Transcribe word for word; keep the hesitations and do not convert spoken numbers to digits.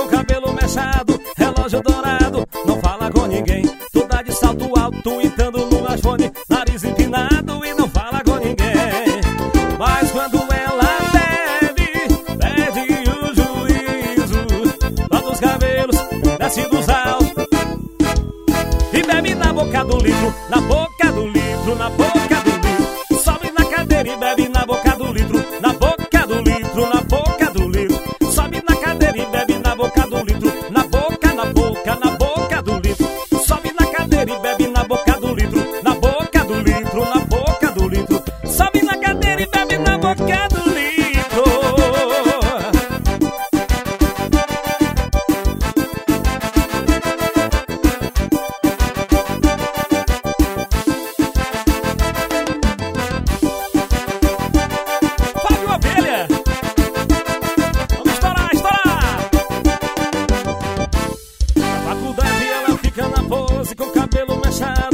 com cabelo mechado, relógio dourado, não fala com ninguém. Toda de salto alto, entrando no iPhone, nariz empinado e não fala com ninguém. Mas quando ela bebe, perde o juízo, bota os cabelos, desce dos altos e bebe na boca do litro, na boca do litro, na boca do litro. Sobe na cadeira e bebe na boca do litro, na boca do litro, na boca do litro. Sobe na cadeira e bebe na boca do litro, na boca, na boca, na boca do litro. Sobe na cadeira e bebe na boca do litro, na boca do litro, na boca do litro. Sobe na cadeira e bebe na boca do litro. Fábio Ovelha, vamos estourar, estourar. Na faculdade ela fica na pose com cabelo mechado,